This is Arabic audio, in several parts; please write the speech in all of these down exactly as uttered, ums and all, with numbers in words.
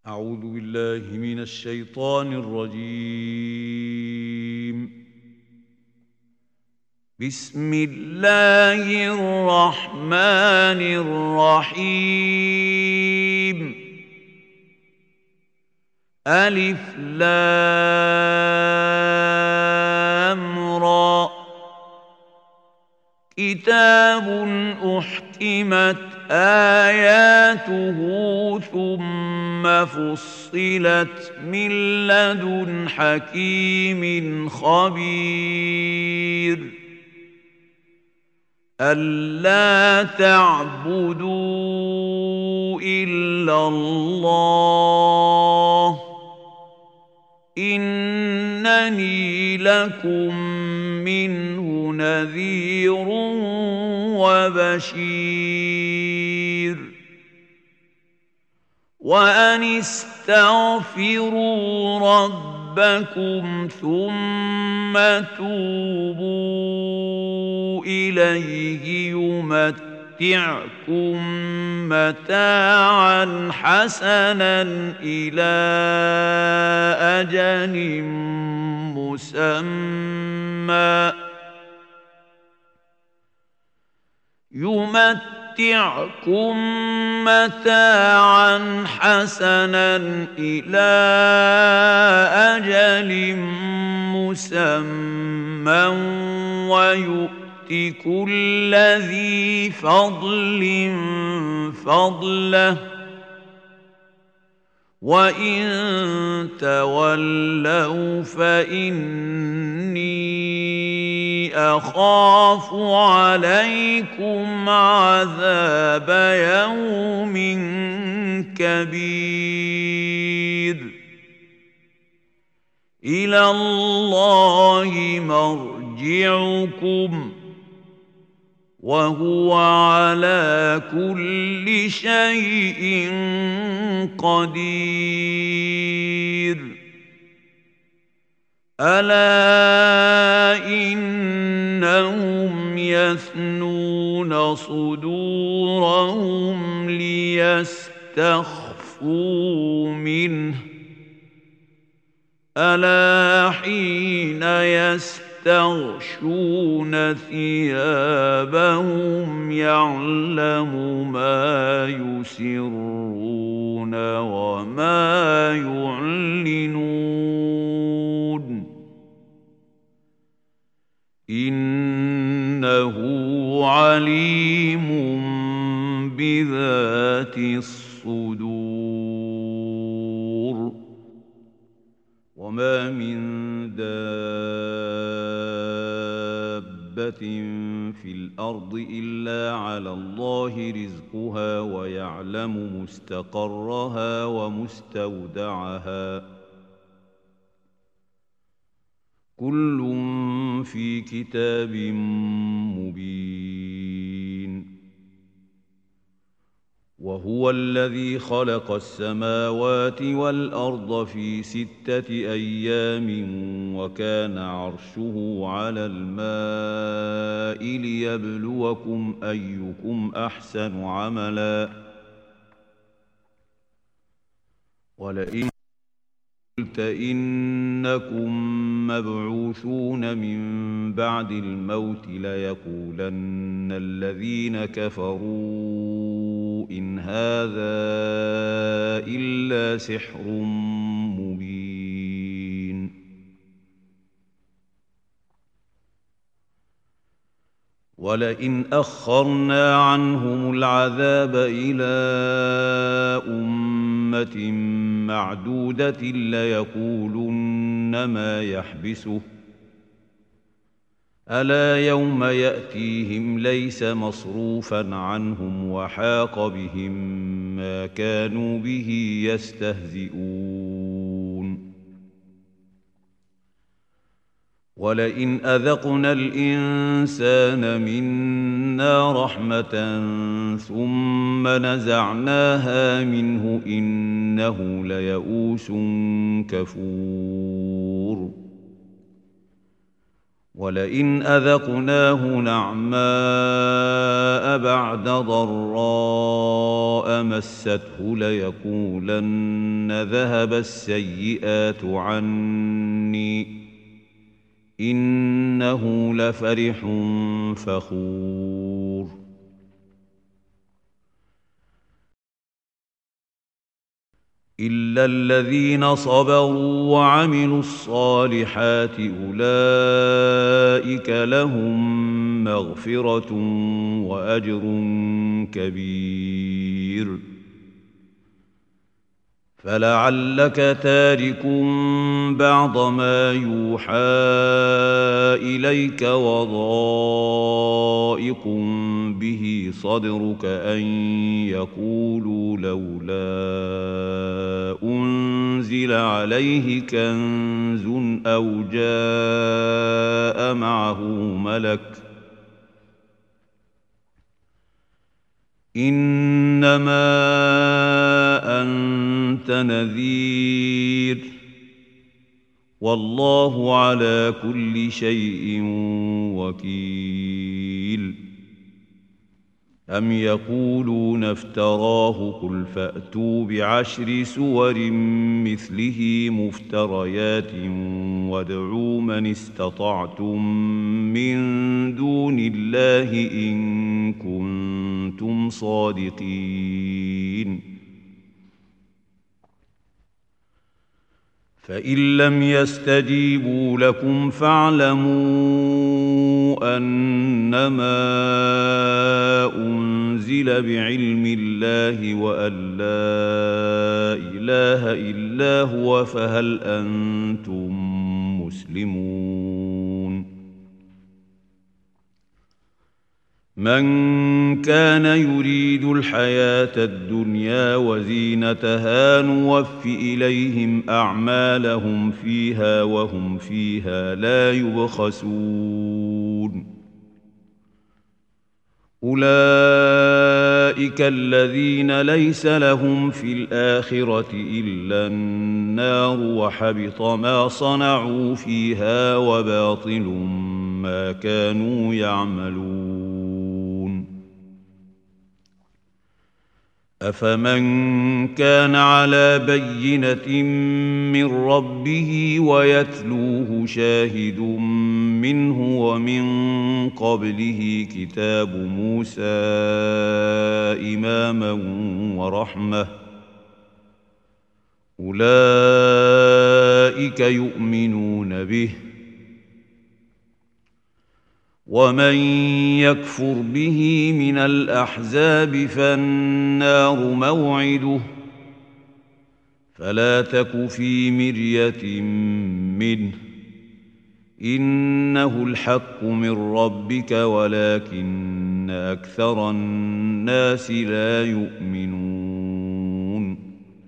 أعوذ بالله من الشيطان الرجيم. بسم الله الرحمن الرحيم. ألف لام را. كتاب أحكمت آياته ثم فصلت من لدن حكيم خبير. ألا تعبدوا إلا الله إنني لكم منه نذير وبشير. وأن استغفروا ربكم ثم توبوا إليه يمتعكم متاعا حسنا إلى أجل مسمى يمتعكم متاعا حسنا إلى أجل مسمى ويؤت كل ذي فضل فضله. وإن تولوا فإني أخاف عليكم عذاب يوم كبير. إلى الله مرجعكم وهو على كل شيء قدير. ألا إنهم يثنون صدورهم ليستخفوا منه. ألا حين يستغشون ثيابهم يعلم ما يسرون وما يعلنون إنه عليم بذات الصدور. وما من دابة في الأرض إلا على الله رزقها ويعلم مستقرها ومستودعها كل في كتاب مبين. وهو الذي خلق السماوات والأرض في ستة أيام وكان عرشه على الماء ليبلوكم أيكم أحسن عملا. ولئن قلت إنكم مبعوثون من بعد الموت ليقولن الذين كفروا إن هذا إلا سحر مبين. ولئن أخرنا عنهم العذاب إلى أمة معدودة ليقولن ما يحبسه ألا يوم يأتيهم ليس مصروفا عنهم وحاق بهم ما كانوا به يستهزئون. ولئن أذقنا الإنسان منا رحمة ثم نزعناها منه إنه ليئوس كفور. ولئن أذقناه نعماء بعد ضراء مسته ليقولن ذهب السيئات عني إنه لفرح فخور إلا الذين صبروا وعملوا الصالحات أولئك لهم مغفرة وأجر كبير فلعلك تارك بعض ما يوحى إليك وضائق به صدرك أن يقولوا لولا أنزل عليه كنز أو جاء معه ملك إنما أنت نذير والله على كل شيء وكيل أم يقولون افتراه قل فأتوا بعشر سور مثله مفتريات وادعوا من استطعتم من دون الله إن كنتم صادقين فإن لم يستجيبوا لكم فاعلموا أنما أنزل بعلم الله وأن لا إله إلا هو فهل أنتم مسلمون من كان يريد الحياة الدنيا وزينتها نوف إليهم أعمالهم فيها وهم فيها لا يبخسون أولئك الذين ليس لهم في الآخرة إلا النار وحبط ما صنعوا فيها وباطل ما كانوا يعملون أفمن كان على بينة من ربه ويتلوه شاهد منه ومن قبله كتاب موسى إماما ورحمة أولئك يؤمنون به ومن يكفر به من الأحزاب فالنار موعده فلا تك في مرية منه إنه الحق من ربك ولكن أكثر الناس لا يؤمنون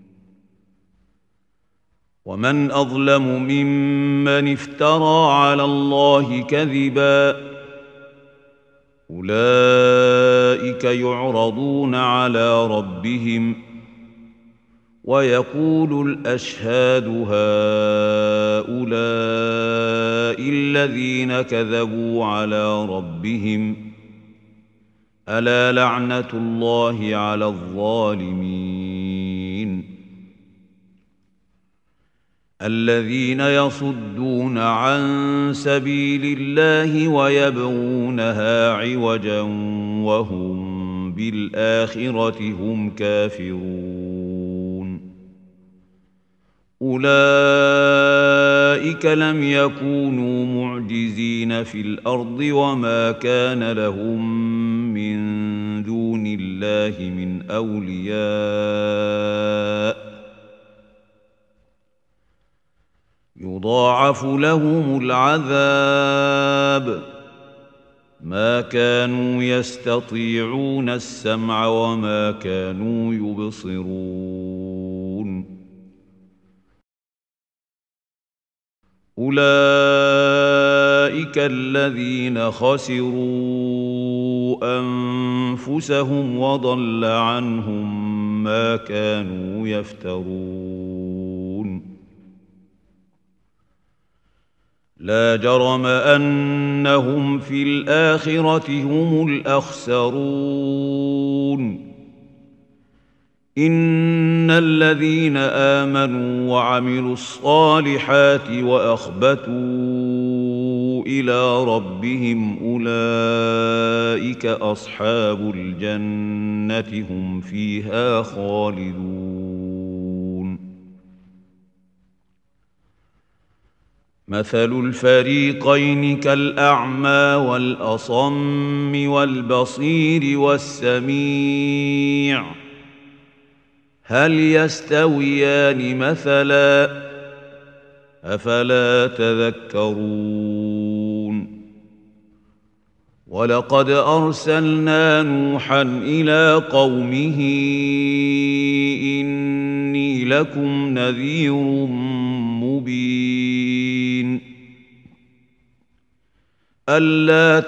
ومن أظلم ممن افترى على الله كذبا أولئك يعرضون على ربهم ويقول الأشهاد هؤلاء الذين كذبوا على ربهم ألا لعنة الله على الظالمين الذين يصدون عن سبيل الله ويبغونها عوجا وهم بالآخرة هم كافرون أولئك لم يكونوا معجزين في الأرض وما كان لهم من دون الله من أولياء يضاعف لهم العذاب ما كانوا يستطيعون السمع وما كانوا يبصرون أولئك الذين خسروا أنفسهم وضل عنهم ما كانوا يفترون لا جرم أنهم في الآخرة هم الأخسرون إن الذين آمنوا وعملوا الصالحات وأخبتوا إلى ربهم أولئك أصحاب الجنة هم فيها خالدون مثل الفريقين كالأعمى والأصم والبصير والسميع هل يستويان مثلا أفلا تذكرون ولقد أرسلنا نوحا إلى قومه إني لكم نذير مبين ألا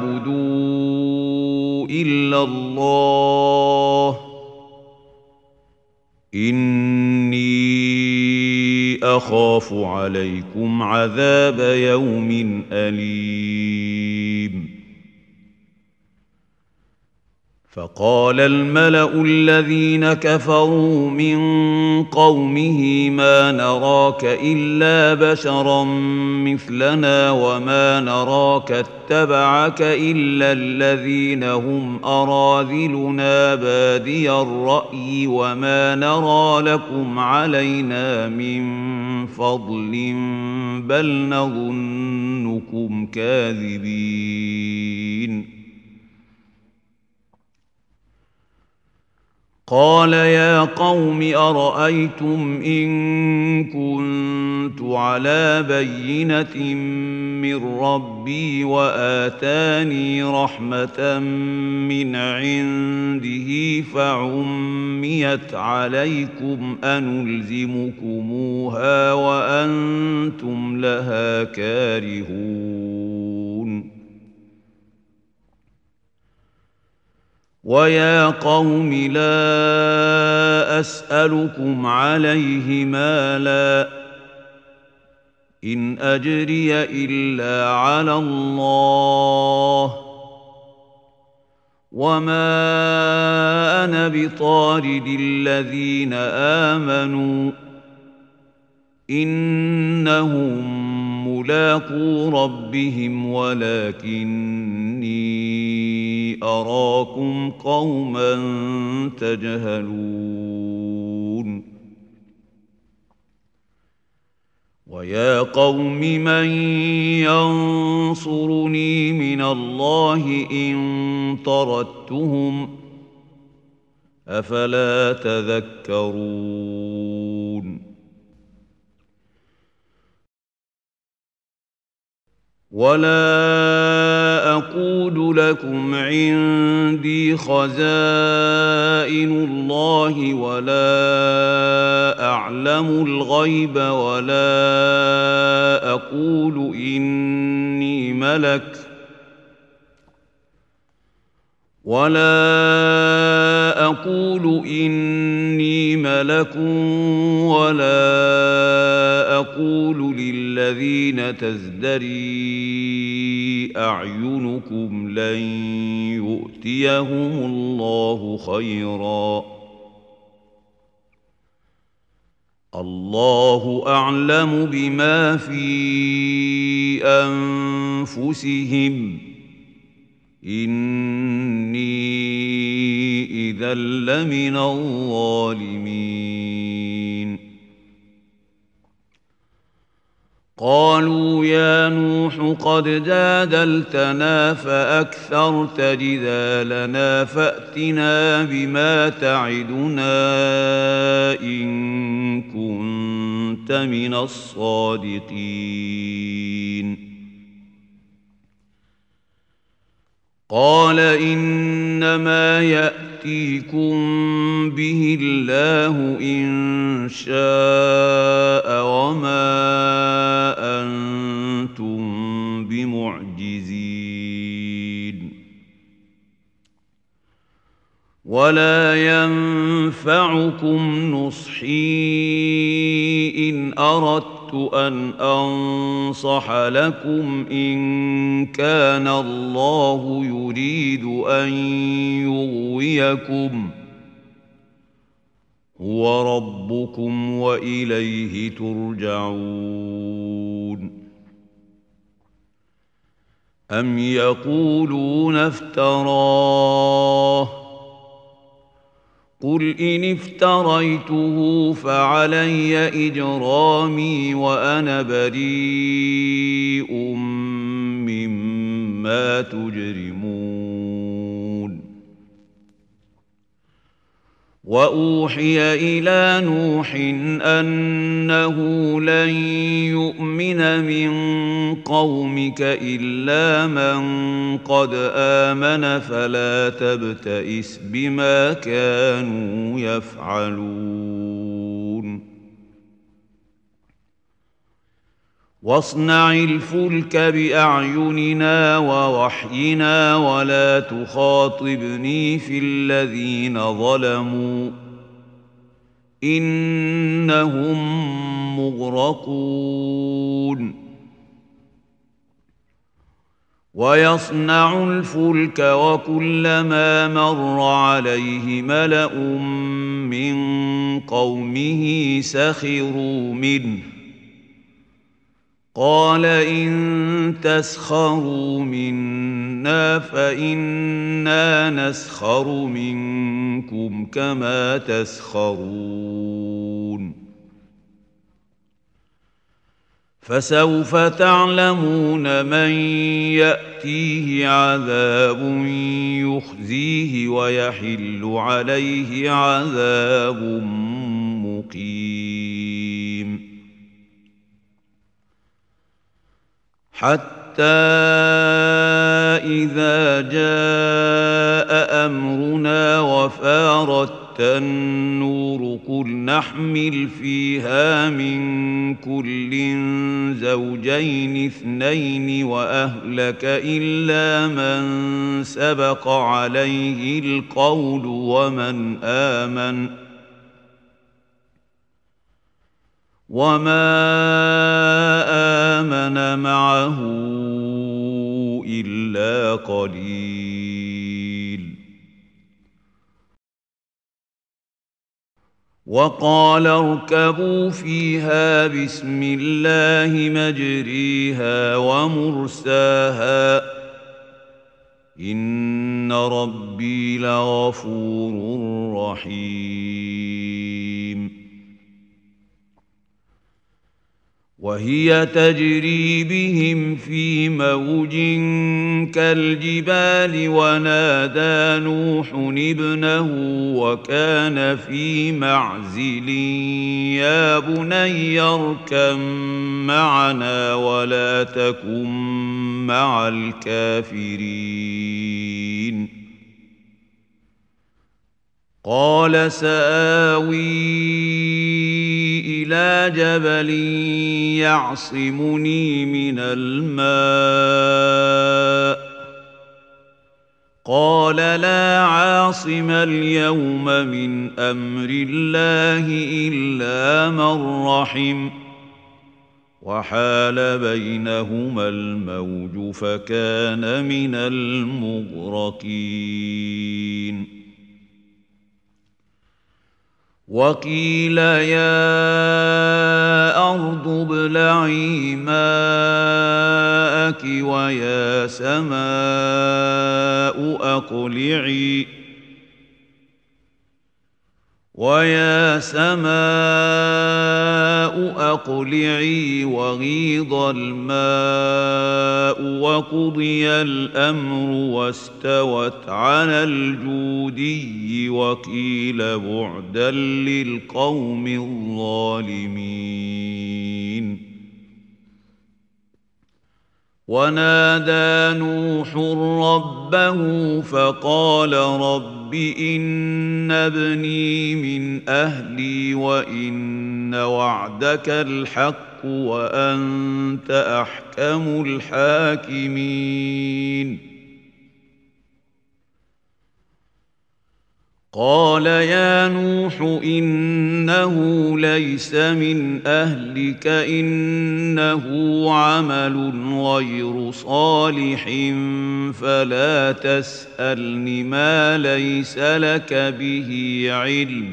تعبدوا إلا الله إني أخاف عليكم عذاب يوم أليم فقال الملأ الذين كفروا من قومه ما نراك إلا بشرا مثلنا وما نراك اتبعك إلا الذين هم أراذلنا بادي الرأي وما نرى لكم علينا من فضل بل نظنكم كاذبين قال يا قوم أرأيتم إن كنت على بينة من ربي وآتاني رحمة من عنده فعميت عليكم أنلزمكموها وأنتم لها كارهون ويا قوم لا أسألكم عليه مالا إن أجري إلا على الله وما أنا بطارد الذين آمنوا إنهم ملاقو ربهم ولكني أراكم قوما تجهلون ويا قوم من ينصرني من الله إن طردتهم أفلا تذكرون ولا أقول لكم عندي خزائن الله ولا أعلم الغيب ولا أقول إني ملك ولا أقول إني ملك ولا أقول للذين تزدري أعينكم لن يؤتيهم الله خيرا الله أعلم بما في أنفسهم إني إذا لمن الظالمين قالوا يا نوح قد جادلتنا فأكثرت جدالنا فأتنا بما تعدنا إن كنت من الصادقين قال إنما يأتيكم به الله إن شاء وما أنتم بمعجزين ولا ينفعكم نصحي إن أردت أردت أن أنصح لكم إن كان الله يريد أن يغويكم هو ربكم وإليه ترجعون. أم يقولون افتراه قل إن افتريته فعلي إجرامي وأنا بريء مما تجرمون. وأوحي إلى نوح أنه لن يؤمن من قومك إلا من قد آمن فلا تبتئس بما كانوا يفعلون. واصنع الفلك بأعيننا ووحينا ولا تخاطبني في الذين ظلموا إنهم مغرقون. ويصنع الفلك وكلما مر عليه ملأ من قومه سخروا منه قال إن تسخروا منا فإنا نسخر منكم كما تسخرون. فسوف تعلمون من يأتيه عذاب يخزيه ويحل عليه عذاب مقيم. حتى إذا جاء أمرنا وفارت النور قل نحمل فيها من كل زوجين اثنين وأهلك إلا من سبق عليه القول ومن آمن وما آمن معه إلا قليل. وقال اركبوا فيها بسم الله مجريها ومرساها إن ربي لغفور رحيم. وهي تجري بهم في موج كالجبال ونادى نوح ابنه وكان في معزل يا بني اركب معنا ولا تكن مع الكافرين. قال سآوي إلى جبل يعصمني من الماء قال لا عاصم اليوم من أمر الله إلا من رحم وحال بينهما الموج فكان من المغرقين. وقيل يا أرض ابلعي ماءك ويا سماء أقلعي ويا سماء أقلعي وغيض الماء وقضي الأمر واستوت على الجودي وقيل بعدا للقوم الظالمين. ونادى نوح ربه فقال رب إن ابني من أهلي وإن وعدك الحق وأنت أحكم الحاكمين. قال يا نوح إنه ليس من أهلك إنه عمل غير صالح فلا تسألني ما ليس لك به علم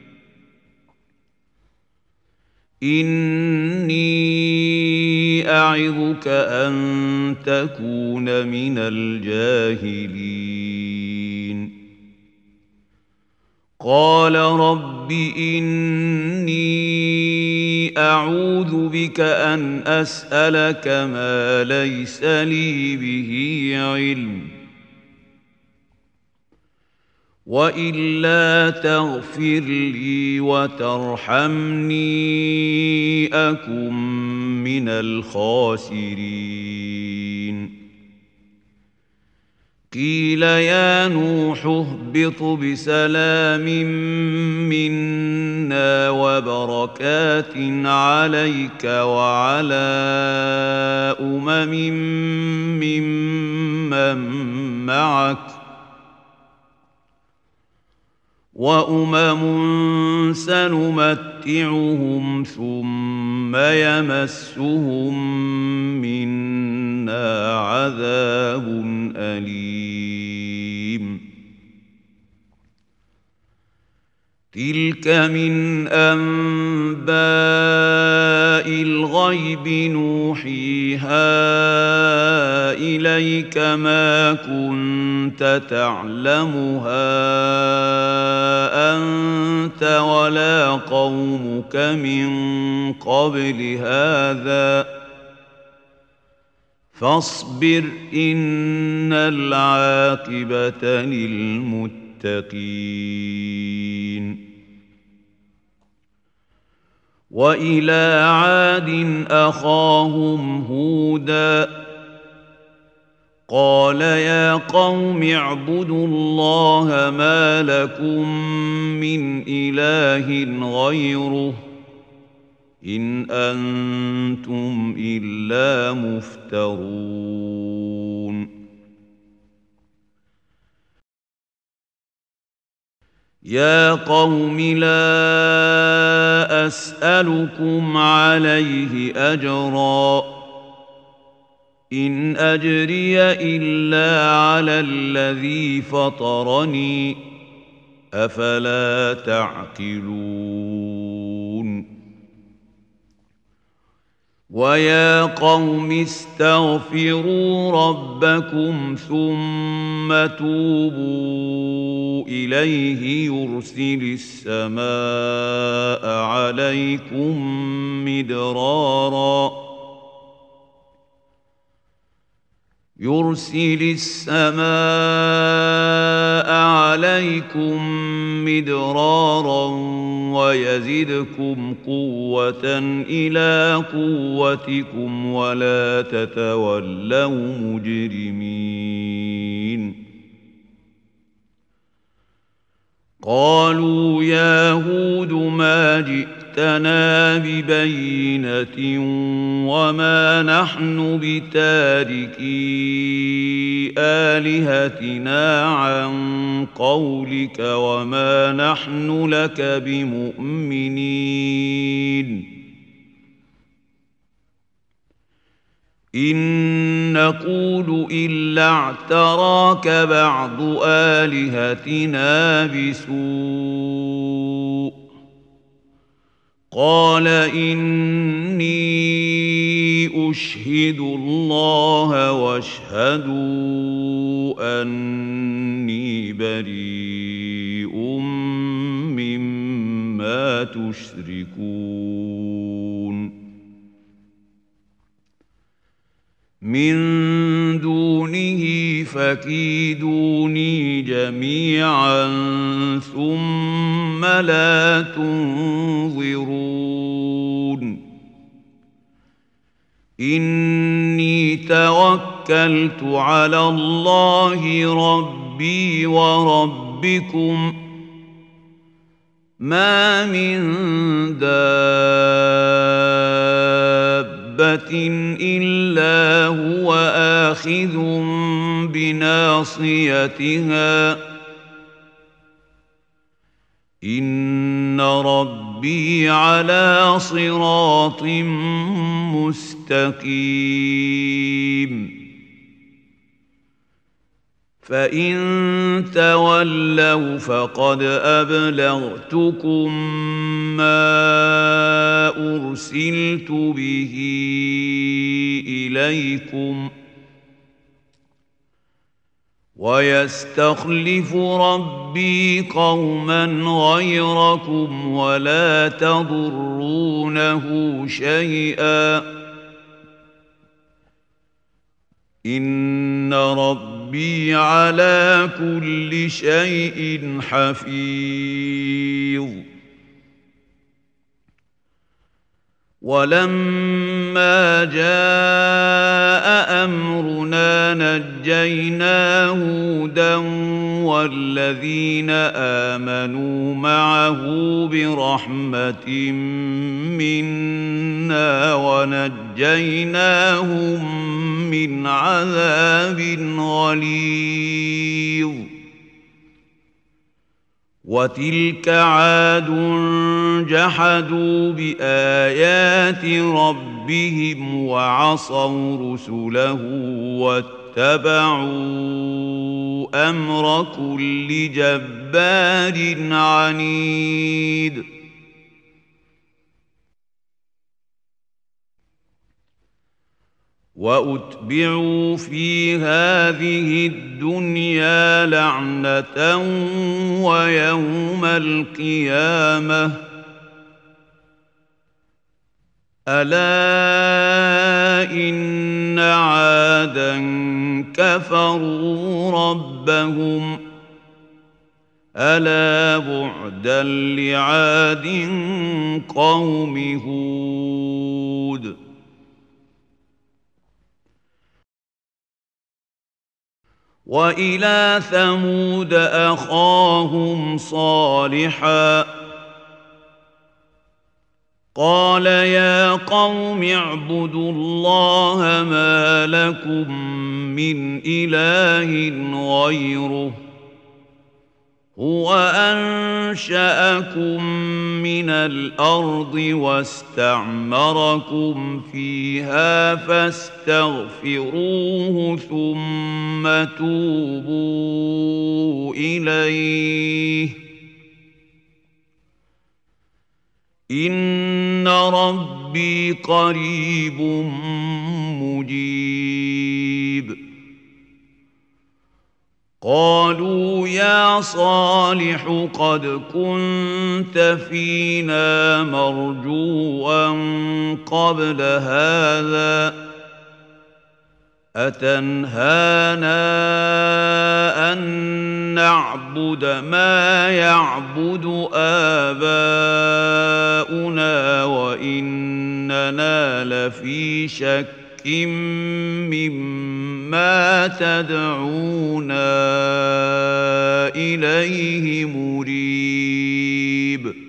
إني أعظك أن تكون من الجاهلين قال رب إني أعوذ بك أن أسألك ما ليس لي به علم وإلا تغفر لي وترحمني أكن من الخاسرين قيل يا نوح اهبط بسلام منا وبركات عليك وعلى أمم ممن معك وأمم سنمتعهم ثم يمسهم منا عذاب أليم تلك من أنباء الغيب نوحيها إليك ما كنت تعلمها أنت ولا قومك من قبل هذا فاصبر إن العاقبة للمتقين وإلى عاد أخاهم هودا قال يا قوم اعبدوا الله ما لكم من إله غيره إن أنتم إلا مفترون يا قوم لا أسألكم عليه أجرا إن أجري إلا على الذي فطرني أفلا تعقلون ويا قوم استغفروا ربكم ثم توبوا إليه يرسل السماء عليكم مدرارا يرسل السماء عليكم مدرارا ويزدكم قوة إلى قوتكم ولا تتولوا مجرمين قالوا يا هود ما جئتنا ببينة وما نحن بتاركي آلهتنا عن قولك وما نحن لك بمؤمنين إن نقول إلا اعتراك بعض آلهتنا بسوء قال إني أشهد الله واشهدوا أني بريء مما تشركون من دونه فكيدوني جميعا ثم لا تنظرون إني توكلت على الله ربي وربكم ما من دابة إلا هو آخذ بناصيتها ربي على صراط مستقيم فإن تولوا فقد أبلغتكم ما أرسلت به إليكم ويستخلف ربي قوما غيركم ولا تضرونه شيئا إن ربي على كل شيء حفيظ ولما جاء أمرنا نجينا هودا والذين آمنوا معه برحمة منا ونجيناهم من عذاب غليظ وتلك عاد جحدوا بآيات ربهم وعصوا رسله واتبعوا أمر كل جبار عنيد وأتبعوا في هذه الدنيا لعنة ويوم القيامة ألا إن عادا كفروا ربهم ألا بعدا لعاد قوم هود وإلى ثمود أخاهم صالحا قال يا قوم اعبدوا الله ما لكم من إله غيره هو أنشأكم من الأرض واستعمركم فيها فاستغفروه ثم توبوا إليه إن ربي قريب مجيب قالوا يا صالح قد كنت فينا مرجوا قبل هذا أتنهانا أن نعبد ما يعبد آباؤنا وإننا لفي شك مما تدعونا إليه مريب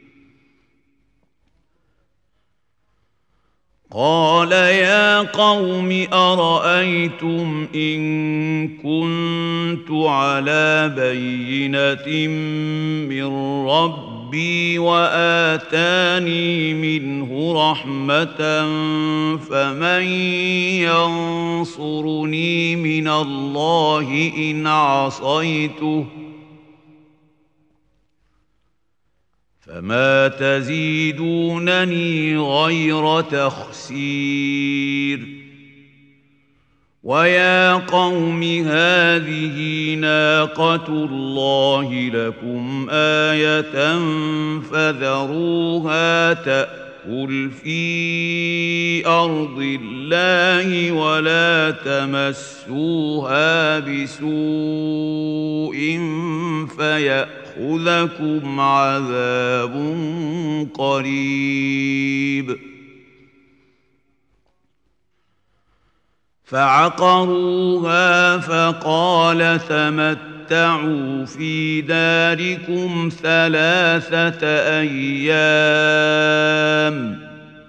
قال يا قوم أرأيتم إن كنت على بينة من ربي وآتاني منه رحمة فمن ينصرني من الله إن عصيته فما تزيدونني غير تخسير ويا قوم هذه ناقة الله لكم آية فذروها تأكل في أرض الله ولا تمسوها بسوء فيأخذكم عذاب قريب فعقروها فقال تمتعوا في داركم ثلاثة أيام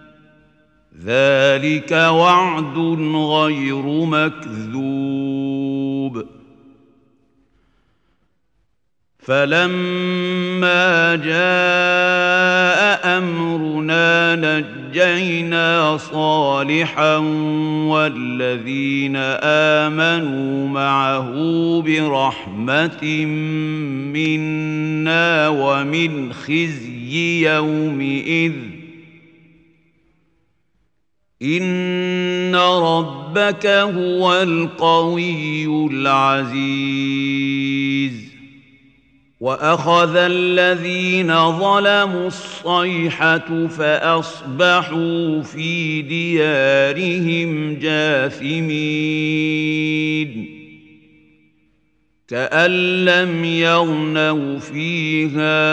ذلك وعد غير مكذوب فلما جاء أمرنا نجينا صالحا والذين آمنوا معه برحمة منا ومن خزي يومئذ إن ربك هو القوي العزيز وأخذ الذين ظلموا الصيحة فأصبحوا في ديارهم جاثمين كأن لم يغنوا فيها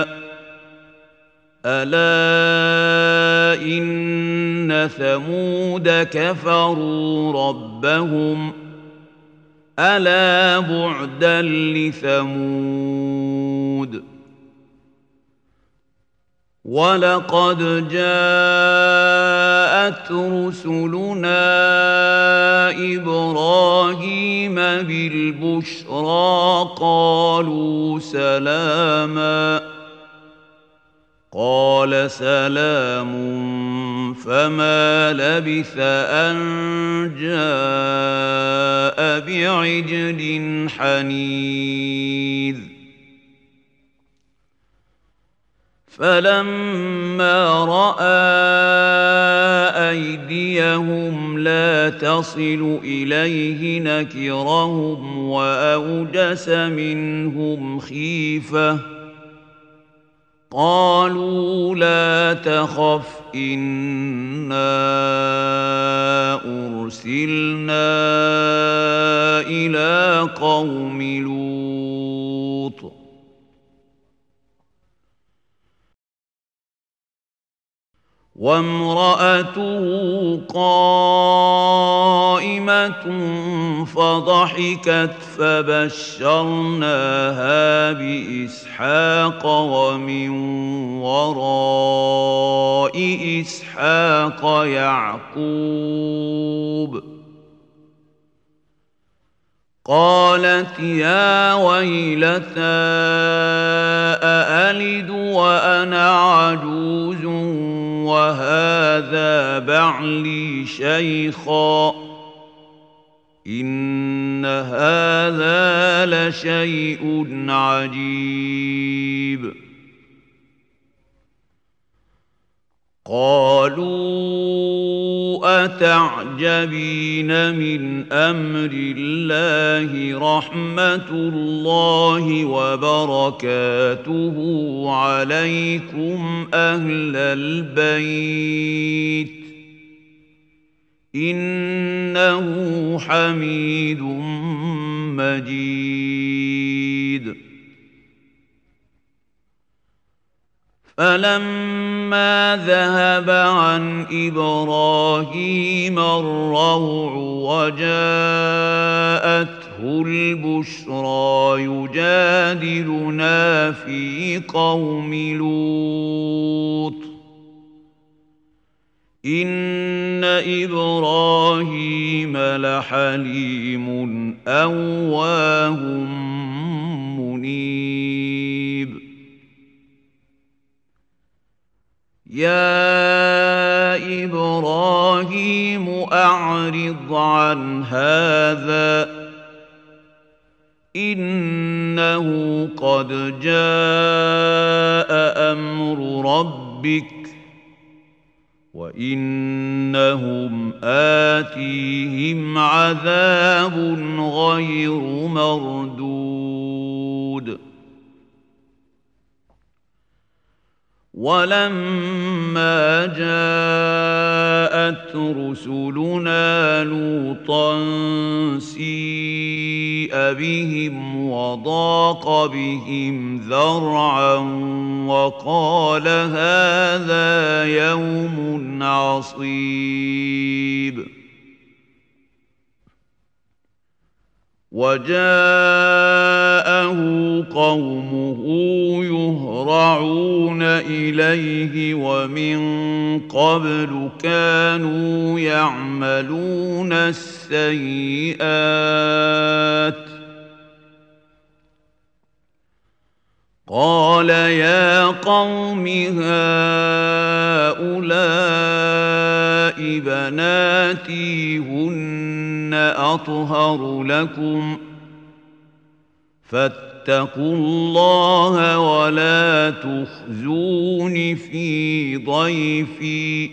ألا إن ثمود كفروا ربهم ألا بعدا لثمود ولقد جاءت رسلنا إبراهيم بالبشرى قالوا سلاما قال سلام فما لبث أن جاء بعجل حنيذ فلما رأى أيديهم لا تصل إليه نكرهم وأوجس منهم خيفة قالوا لا تخف إنا أرسلنا إلى قوم لوط وامرأته قائمة فضحكت فبشرناها بإسحاق ومن وراء إسحاق يعقوب قالت يا ويلتى أألد وأنا عجوز وهذا بعلي شيخا إن هذا لشيء عجيب قالوا أتعجبين من أمر الله رحمة الله وبركاته عليكم أهل البيت إنه حميد مجيد فلما ذهب عن إبراهيم الروع وجاءته البشرى يجادلنا في قوم لوط إن إبراهيم لحليم أواه منيب يا إبراهيم أعرض عن هذا إنه قد جاء أمر ربك وإنهم آتيهم عذاب غير مردود ولما جاءت رسلنا لوطا سيء بهم وضاق بهم ذرعا وقال هذا يوم عصيب وجاءه قومه يهرعون إليه ومن قبل كانوا يعملون السيئات قال يا قوم هؤلاء بناتي هن أطهر لكم فاتقوا الله ولا تخزون في ضيفي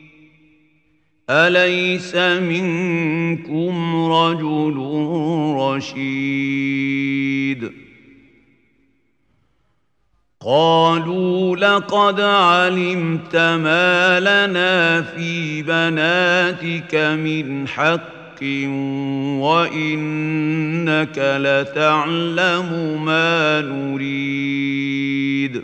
أليس منكم رجل رشيد قالوا لقد علمت ما لنا في بناتك من حق وإنك لتعلم ما نريد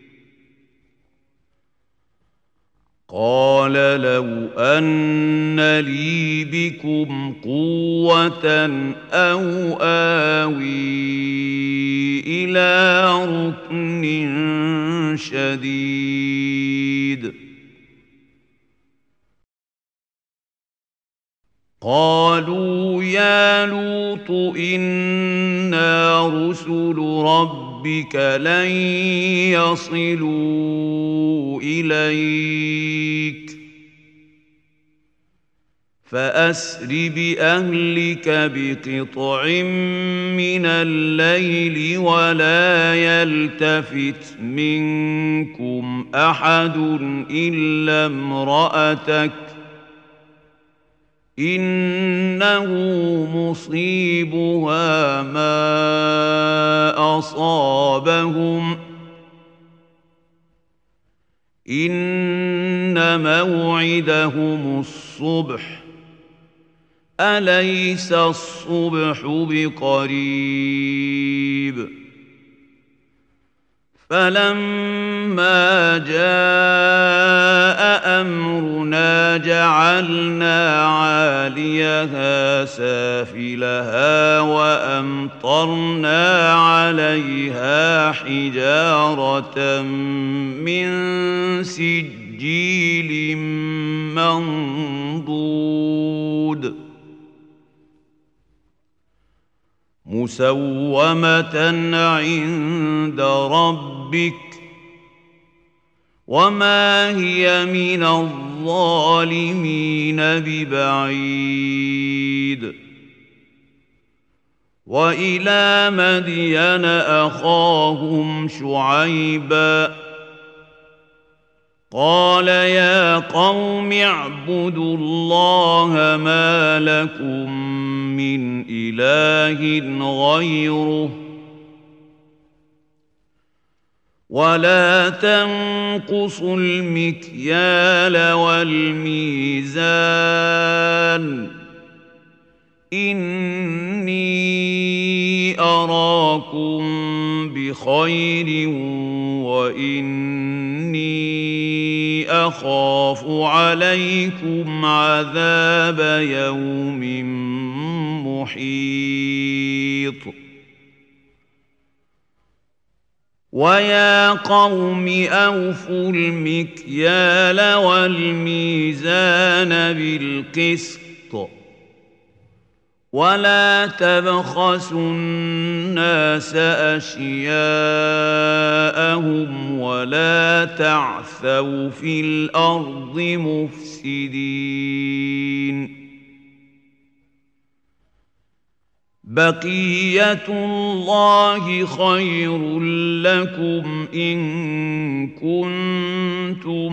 قال لو أن لي بكم قوة أو آوي إلى ركن شديد قالوا يا لوط إنا رسل ربك لن يصلوا إليك فأسر بأهلك بقطع من الليل ولا يلتفت منكم أحد إلا امرأتك إنه مصيبها ما أصابهم إن موعدهم الصبح أليس الصبح بقريب فلما جاء أمرنا جعلنا عاليها سافلها وأمطرنا عليها حجارة من سجيل منضود مسومة عند ربك وما هي من الظالمين ببعيد وإلى مدين أخاهم شعيبا قال يا قوم اعبدوا الله ما لكم من إله غيره ولا تنقصوا المكيال والميزان إني أراكم بخير وإني أخاف عليكم عذاب يوم محيط ويا قوم أوفوا المكيال والميزان بالقسط ولا تبخسوا الناس أشياءهم ولا تعثوا في الأرض مفسدين بقية الله خير لكم إن كنتم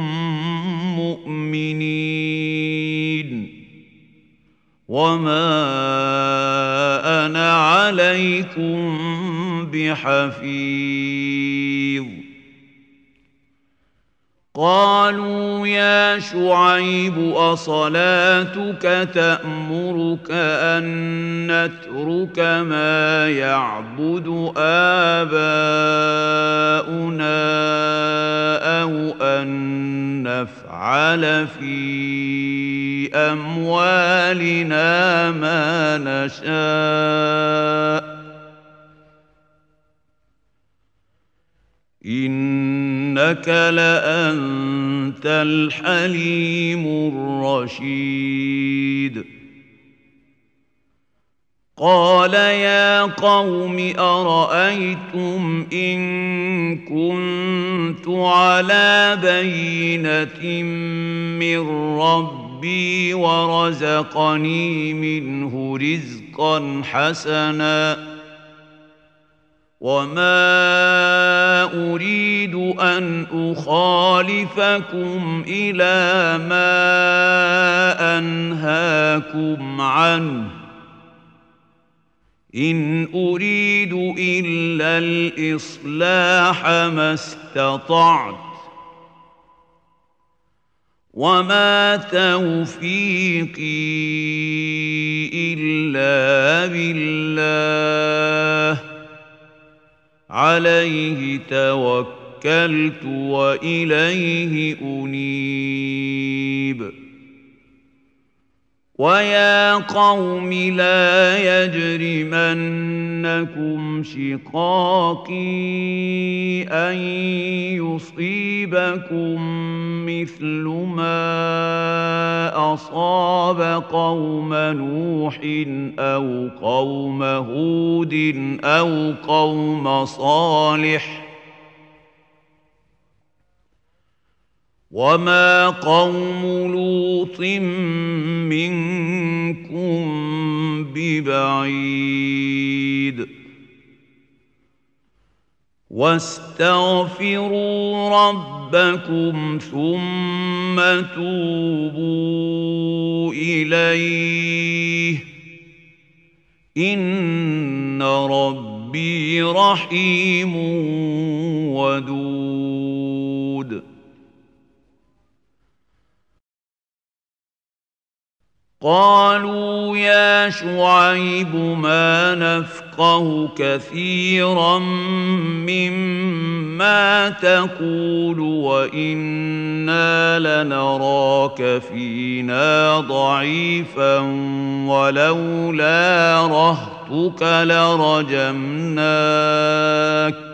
مؤمنين وما أنا عليكم بحفيظ قالوا يا شعيب أصلاتك تأمرك أن نترك ما يعبد آباؤنا أو أن نفعل في أموالنا ما نشاء إنك لأنت الحليم الرشيد قال يا قوم أرأيتم إن كنت على بينة من ربي ورزقني منه رزقا حسنا وما أريد أن أخالفكم إلى ما أنهاكم عنه إن أريد إلا الإصلاح ما استطعت وما توفيقي إلا بالله عليه توكلت وإليه أنيب ويا قوم لا يجرمنكم شقاقي أن يصيبكم مثل ما أصاب قوم نوح أو قوم هود أو قوم صالح وما قوم لوط منكم ببعيد واستغفروا ربكم ثم توبوا إليه إن ربي رحيم ودود قالوا يا شعيب ما نفقه كثيرا مما تقول وإنا لنراك فينا ضعيفا ولولا رهطك لرجمناك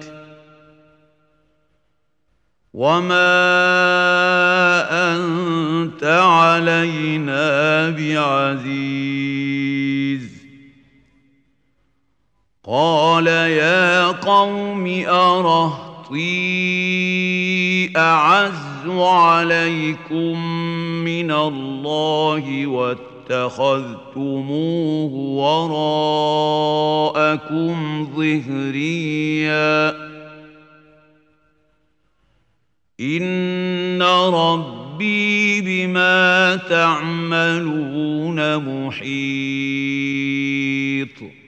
وما أنت علينا بعزيز قال يا قوم أرهطي أعز عليكم من الله واتخذتموه وراءكم ظهريا إن ربي بما تعملون محيط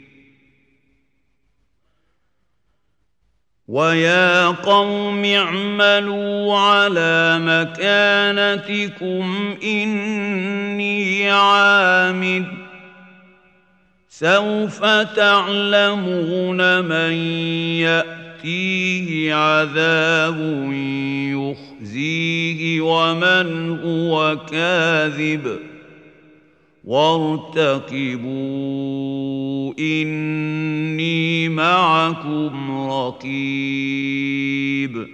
ويا قوم اعملوا على مكانتكم إني عامل سوف تعلمون من يأتي فيه عذاب يخزيه ومن هو كاذب وارتقبوا إني معكم رقيب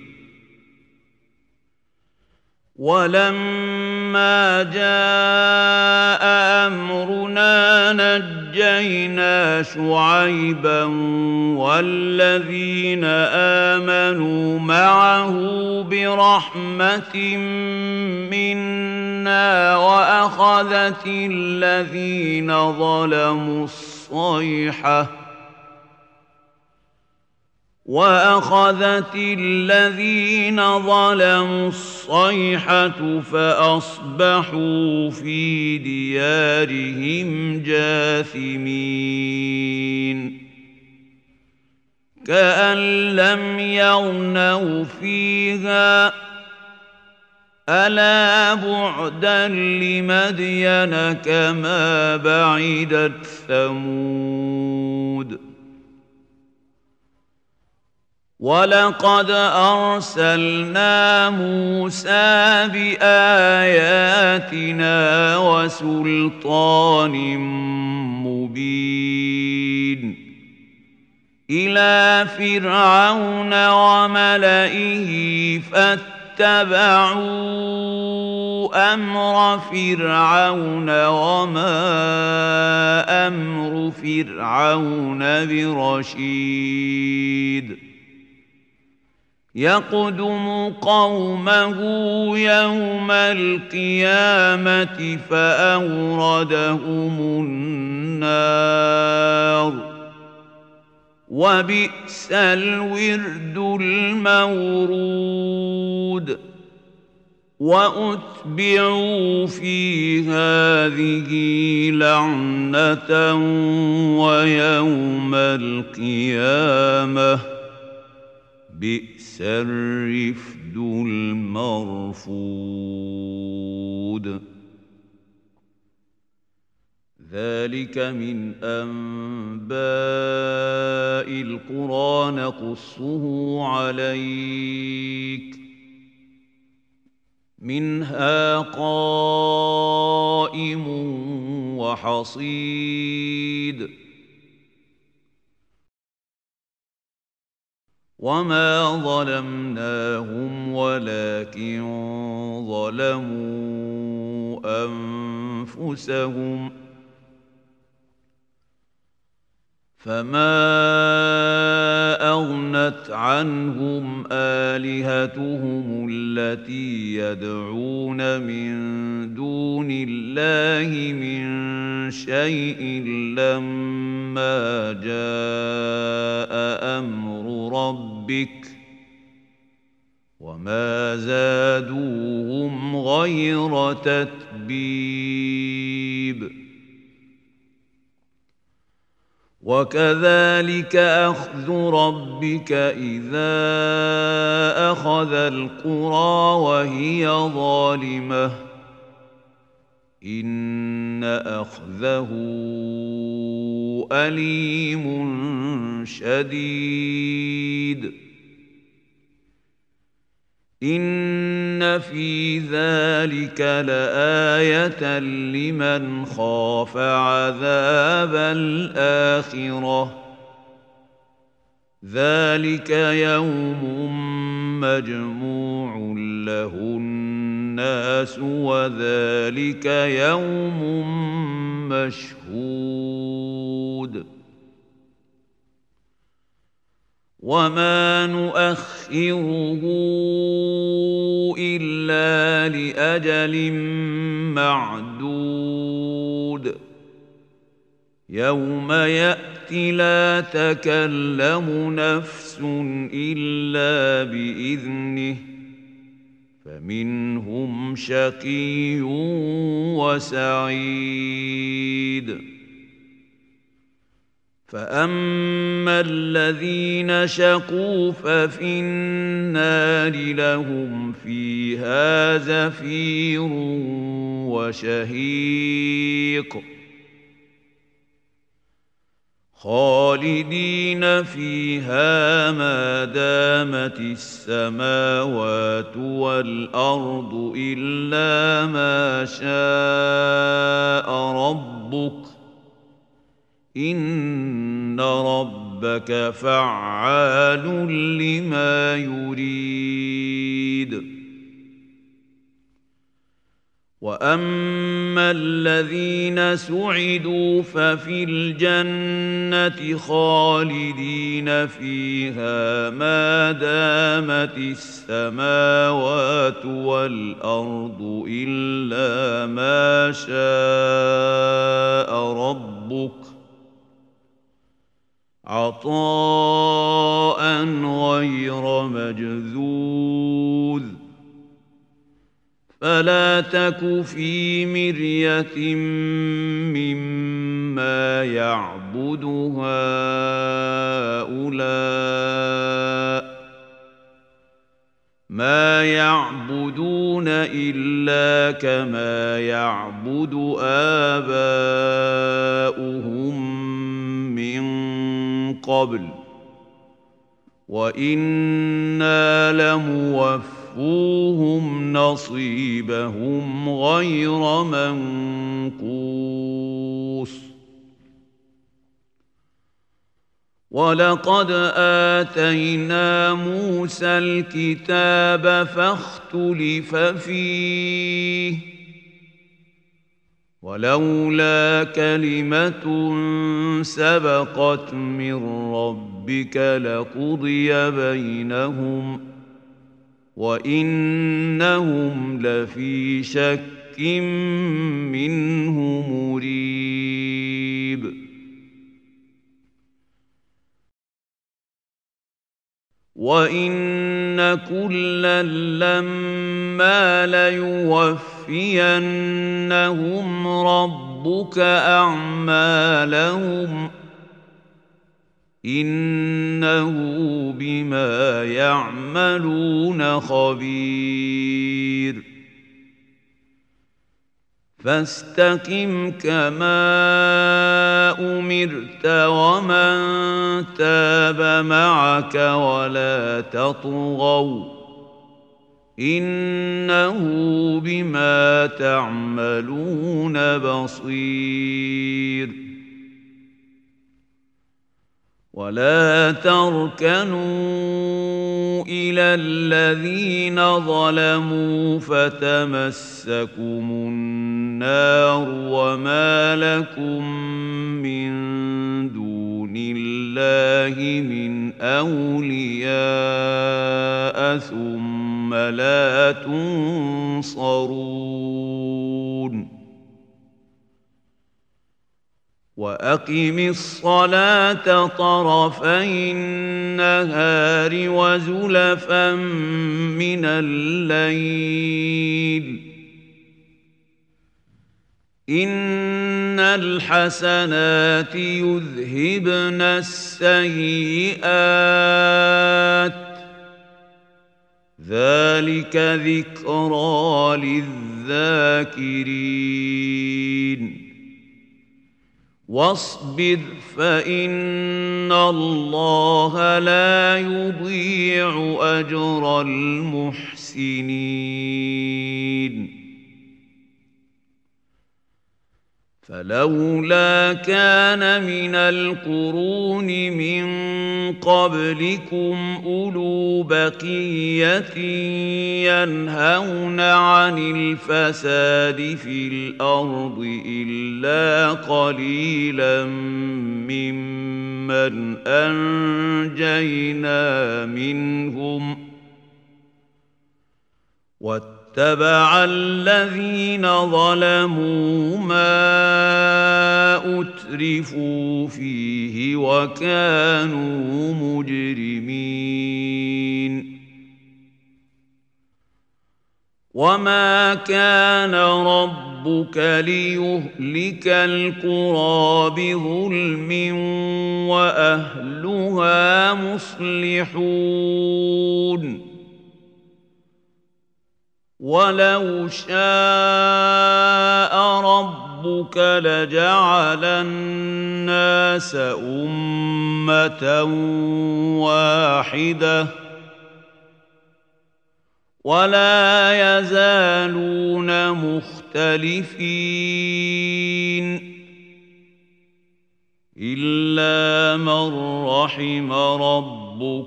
ولما جاء أمرنا نجينا شعيبا والذين آمنوا معه برحمة منا وأخذت الذين ظلموا الصيحة وأخذت الذين ظلموا الصيحة فأصبحوا في ديارهم جاثمين كأن لم يغنوا فيها ألا بعدا لمدين كما بعدت ثمود ولقد أرسلنا موسى بآياتنا وسلطان مبين إلى فرعون وملئه فاتبعوا اتبعوا أمر فرعون وما أمر فرعون برشيد يقدم قومه يوم القيامة فأوردهم النار وبئس الورد المورود وأتبعوا في هذه لعنة ويوم القيامة بئس الرفد المرفود ذلك من أنباء القرى نقصه عليك منها قائم وحصيد وما ظلمناهم ولكن ظلموا أنفسهم فما أغنت عنهم آلهتهم التي يدعون من دون الله من شيء لما جاء أمر ربك وما زادوهم غير تتبيب وكذلك أخذ ربك إذا أخذ القرى وهي ظالمة إن أخذه أليم شديد إن في ذلك لآية لمن خاف عذاب الآخرة ذلك يوم مجموع له الناس وذلك يوم مشهود وما نؤخره إلا لأجل معدود يوم يأتي لا تكلم نفس إلا بإذنه فمنهم شقي وسعيد فأما الذين شقوا ففي النار لهم فيها زفير وشهيق خالدين فيها ما دامت السماوات والأرض إلا ما شاء ربك إن ربك فعال لما يريد وأما الذين سعدوا ففي الجنة خالدين فيها ما دامت السماوات والأرض إلا ما شاء ربك عطاء غير مجذوذ فلا تك في مرية مما يعبد هؤلاء ما يعبدون إلا كما يعبد آباؤهم من قبل وإنا لموفوهم نصيبهم غير منقوص ولقد آتينا موسى الكتاب فاختلف فيه ولولا كلمة سبقت من ربك لقضي بينهم وإنهم لفي شك منه مريب وَإِنَّ كُلًّا لَّمَّا لَيُوَفِّيَنَّهُمْ رَبُّكَ أَعْمَالَهُمْ إِنَّهُ بِمَا يَعْمَلُونَ خَبِيرٌ فاستقم كما أمرت ومن تاب معك ولا تطغوا إنه بما تعملون بصير ولا تركنوا إلى الذين ظلموا فتمسكم النار وما لكم من دون الله من أولياء ثم لا تنصرون وأقم الصلاة طرفي النهار وزلفا من الليل إن الحسنات يذهبن السيئات ذلك ذكرى للذاكرين واصبر فإن الله لا يضيع أجر المحسنين فلولا كان من القرون من قبلكم أولو بقية ينهون عن الفساد في الأرض إلا قليلا ممن أنجينا منهم واتبع الذين ظلموا ما أترفوا فيه وكانوا مجرمين وما كان ربك ليهلك القرى بظلم وأهلها مصلحون ولو شاء ربك لجعل الناس أمة واحدة ولا يزالون مختلفين إلا من رحم ربك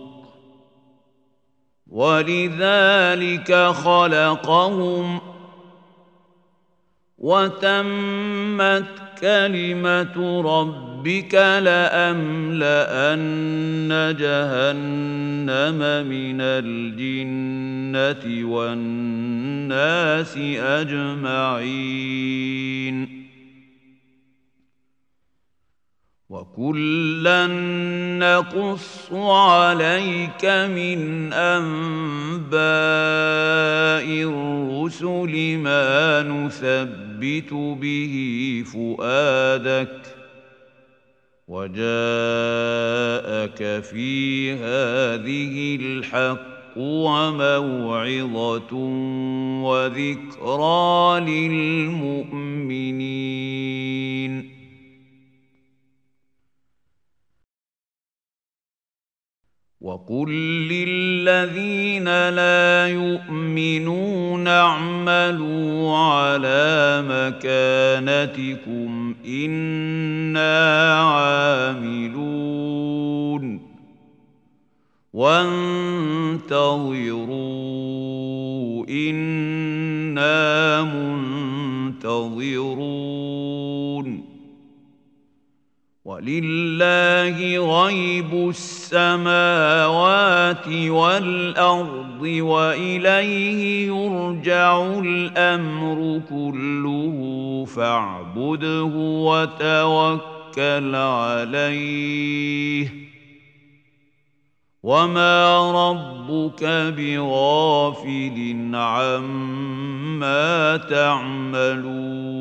ولذلك خلقهم وتمت كلمة ربك لأملأن جهنم من الجنة والناس أجمعين وكلا نقص عليك من أنباء الرسل ما نثبت به فؤادك وجاءك في هذه الحق وموعظة وذكرى للمؤمنين وقل للذين لا يؤمنون اعملوا على مكانتكم إنا عاملون وانتظروا إنا منتظرون ولله غيب السماوات والأرض وإليه يرجع الأمر كله فاعبده وتوكل عليه وما ربك بغافل عما تعملون